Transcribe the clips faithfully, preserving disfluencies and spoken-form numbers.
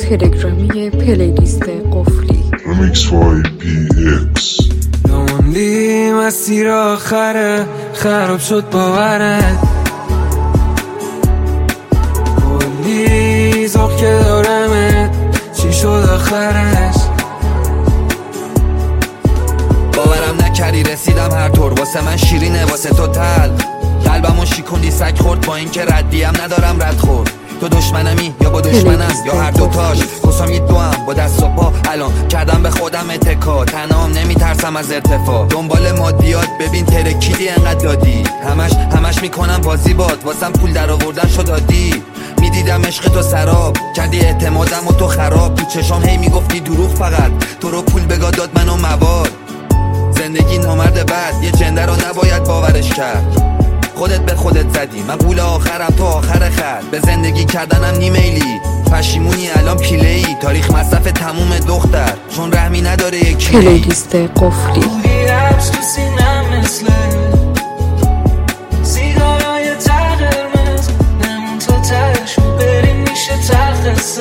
تلگرامی پلیلیست قفلی امیکس وای پی اکس. نموندی مسیر آخره، خراب شد باورت، کلی زخ که دارمت، چی شد آخرش؟ باورم نکردی رسیدم هر طور، واسه من شیرینه واسه تو تل، قلبمو شیکوندی سگ خورد با این که ردیم ندارم رد خورد. تو دشمنمی یا با دشمنم یا هر دوتاش، کسام یه دوام با دست و پا الان کردم به خودم اتکا، تنام نمیترسم از ارتفاع، دنبال مادیات ببین ترکیدی انقدر دادی، همش همش میکنم بازی باد، واسم پول در آوردن شد عادی، میدیدم عشق تو سراب کردی اعتمادم و تو خراب، تو چشام هی میگفتی دروغ، فقط تو رو پول بگاه داد منو مواد، زندگی نامرد بد یه جنده رو نباید باورش کرد، خودت به خودت زدی، من قول آخرم تو آخر خط، به زندگی کردنم نیمیلی، پشیمونی الان پیله‌ای، تاریخ مصرف تموم دختر چون رحمی نداره یکی. پلیلیست قفلی تو سینم مثل سیگارای ته قرمز، نمون تا تهشو بریم میشه تخصه،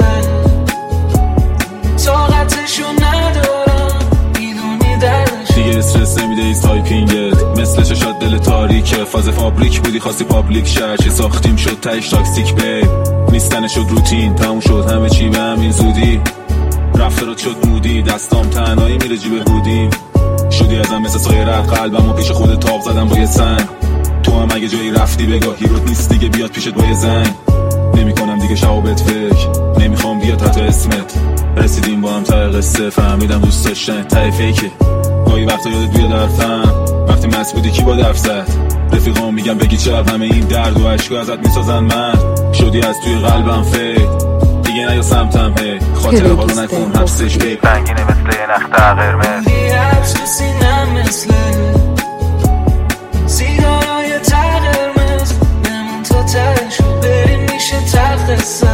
طاقتشو ندارم میدونی دردشو، دیگه استرس نمیده ای تایپینگت، مثل چشات دل تاریکه، فاز فابریک بودی خواستی پابلیک شد، چه ساختیم شد تایش تاکسیک بیب، نیستن شد روتین، تموم شد همه چی به همین زودی، رفتارات شد مودی، دستام تنهایی میره جیب هودی، شدی ازم مثل سایه رفت قلبم و پیش خود تاب زدم با یه سنگ، تو هم اگه جایی رفتی بگاه هیروت نیست دیگه بیاد پیشت با یه زنگ، نمی کنم دیگه شوابت فکر، نمیخوام بیاد حتی اسمت، رسیدیم با هم تا قصه، فهمیدم دوست داشتن ته فیکه، گاهی وقتا یادت بیاد حرفم، وقتی مست بودی کی با درف زد، رفیقام میگم بگی چرا همه این درد و عشق ازت میسازن، مرد شدی از توی قلبم فید، دیگه نیا سمتم هی، خاطره ها رو نکن حبسش بی سنگینه مثل یه نخته قرمز، بی حبس تو سینم مثل سیگارای ته قرمز، نمون تا تهشو بریم میشه تخصه،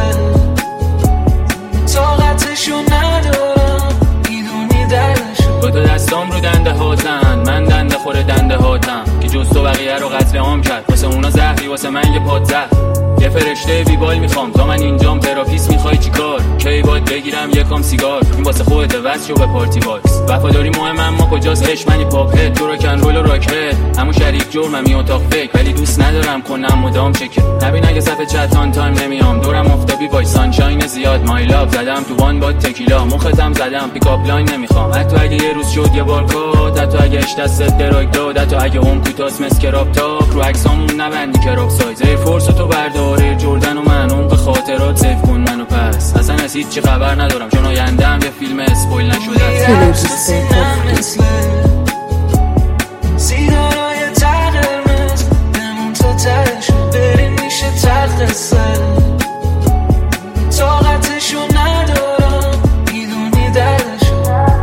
طاقتشو ندارم میدونی دردشو، با دو دستام رو دنده هاتن، من دنده خوره دنده هاتم، که جز تو بقیه رو قتل عام کرد، واسه اونا زهری واسه من یه پاد زهر، یه فرشته بیبال میخوام تا من اینجام، تراپیست میخوای چیکار، کی باید بگیرم یکم سیگار، این واسه خودت واسه شو به پارتی باکس، وفاداری مهم اما کجاست عشق، منی پاپ هد تو رو کن رول و راک هد، همون شریک جرمم این اتاق فیک، ولی دوست ندارم کنم مدام چکه، نبین اگه صفحه چتان تایم نمیام، دورم افتابی وای سانشاین زیاد، مای لاف زدم تو وان با تکیلا، مختم زدم پیک اپ لاین نمیخوام، حتی اگه یه روز شد یه بار کات، حتی اگه اش دست دراگ داد، حتی اگه اون کوتاس مسکراب تاپ، رو عکسامون نبندی کراب سایز، ای فورس تو برداره جردن و من عمق خاطرات سیف کن منو پس، اصلا از هیچ چی خبر ندارم چون آیندهم یه فیلم اسپویل نشده است، سیگارای ته قرمز، نمون تا تهشو بریم میشه تخصه، طاقتشو ندارم میدونی دردشو،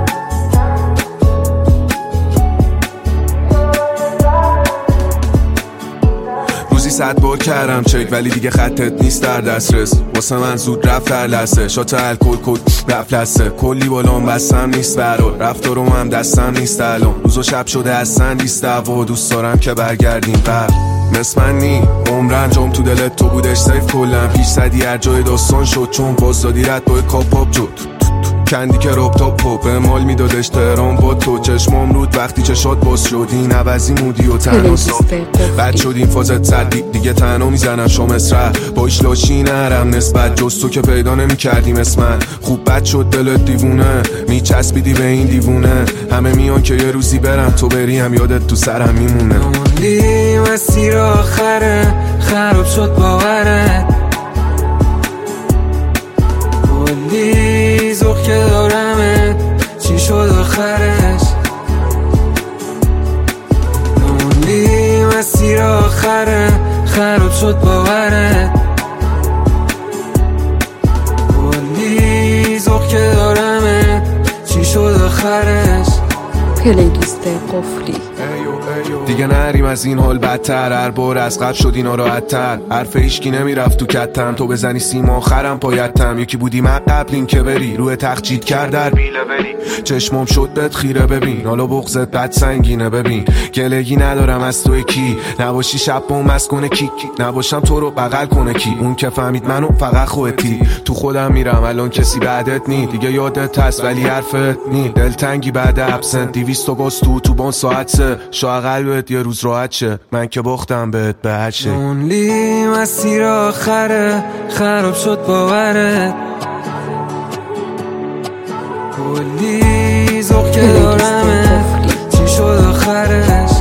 روزی صد بار کردم چک ولی دیگه خطت نیست در دسترس، واسه من زود رفت در لحظه، شات الکل کد رفت لسه، کلی بالام بستم نیست برا، رفتارم هم دستم نیست الان، روز و شب شده اصلا نیست دعوا، دوست دارم که برگردیم قبل، مثل من نی عمرن جام تو دلت تو بودش سیف کلم، پیش زدی هر جای داستان شد، چون باز دادی رد با کاپاپ شد، کندی که راب تا پاپ مال میدادش تهران با تو، چشمام رود وقتی چشات باز شدی، نوازی مودی و تنها ساب بد شدیم فازت زدی، دیگه تنها میزنن شما اسره، باش لاشی نرم نسبت، جز تو که پیدا نمی کردیم اسم من، خوب بد شد دلت دیوونه، میچسبیدی به این دیوونه، همه میان که یه روزی برم تو بری هم یادت تو سرم میمونه، نموندی مسیر آخره، خراب شد باورت، کلی زخ که دارمت، چی شد آخرش، نموندی مسیر آخره، خراب شد باورت، کلی زخ که دارمت، چی شد آخرش، پلیلیست قفلی. دیگه نریم از این حال بدتر، هر بار از قبل شد اینا راحت‌تر. حرف هیچکی نمیرفت تو کتم، تو بزنی سیم آخرم پایتم. یکی بودی من قبل این که بری، روی تخت چیت کرد در بیله بری. چشمم شد بهت خیره ببین، حالا بغضت بد سنگینه ببین. گلگی ندارم از تو کی، نباشی شب بوم از کنه کی کی. نباشم تو رو بغل کنه کی، اون که فهمید منو فقط خودتی. تو خودم میرم الان کسی بعدت نی، دیگه یادت هست ولی حرفت نی. دلتنگی بعد ابسنت دیویست آگوست تو تو بان ساعت سه. شاید قلبت یه روز راحت شه، من که باختم بهت به هر چه. اونلی مسیر آخره، خراب شد باورت. کلی ذوق که دارمه، چی شد آخرش؟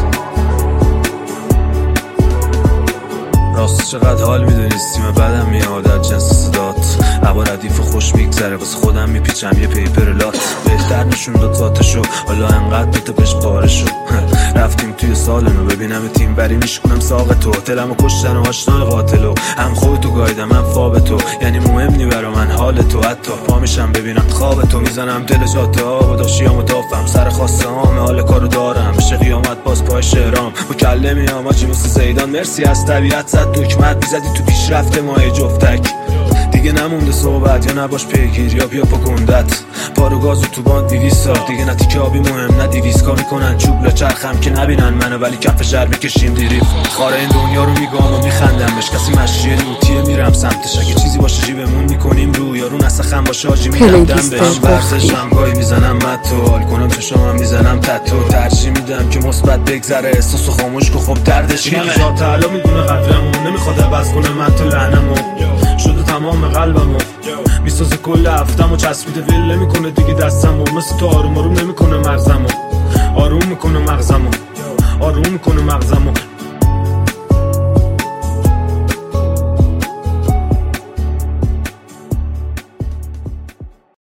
راست چقدر حال میدونستیم بعدم میاد از جنس صدات. هوا ردیف خوش میگذره واسه خودم میپیچم یه پیپر لات. بهتر نشون داد فاتشو، حالا انقدر تو بهش پاره شد. رفتیم توی سالنو ببینم تیم بری میشکنم ساق تو. دلمو کشتن و آشنای قاتلو، هم خودتو گایدم من فاب تو. یعنی مهم نی برا من حال تو، حتی پا میشم ببینم خواب تو. میزنم دل جاده ها و داشتیامو دافم، سر خواسته هام حال کارو دارم. بشه قیامت باز پای شهرام مکلمی هم آجی مثل زیدان. مرسی از طبیعت زد دکمت، میزدی تو پیشرفت ماه جفتک. دیگه نمونده صحبت یا نباش پیگیر یا بیا پا گندت. پارو گازو تو باند دیویستا، دیگه نه تیکه آبی مهم نه دیویسکا. میکنن چوب لچرخم که نبینن منو، ولی کف شهر میکشیم دیریف. خاره این دنیا رو میگم و میخندم بهش، کسی مشیه لوتیه میرم سمتش. اگه چیزی باشه جیبمون میکنیم رو، یارو نسخم باشه آجی میدم دم بهش. ورزشم گاهی میزنم متو، حال کنم چشامم میزنم تتو. ترجیح میدم که مثبت بگذره، احساسو خاموش کن خب دردش کمه. جا تعالی میدونه قدرمو، نمیخواد عوض کنه من تو لعنمو. شده تمام قلبمو میسازه کل هفتمو، چسبیده ویل نمیکنه دیگه دستمو. مثل تو آروم آروم نمیکنه مغزمو، آروم میکنه مغزمو، آروم میکنه مغزمو.